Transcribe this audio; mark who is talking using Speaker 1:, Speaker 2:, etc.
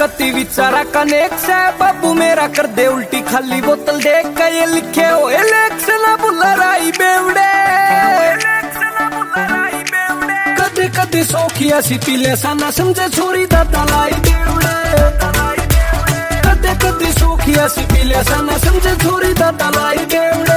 Speaker 1: कति विचारा कनेक से बाबू मेरा कर दे उल्टी खाली बोतल देख के ये लिखे हो इलेक्शन बुलराई बेवड़े कदे कदे सोखिया सी पीले सा ना समझे छोरी दा दलाई बेवड़े कदे कदे सोखिया सी पीले सा ना समझे छोरी दा दलाई बेवड़े।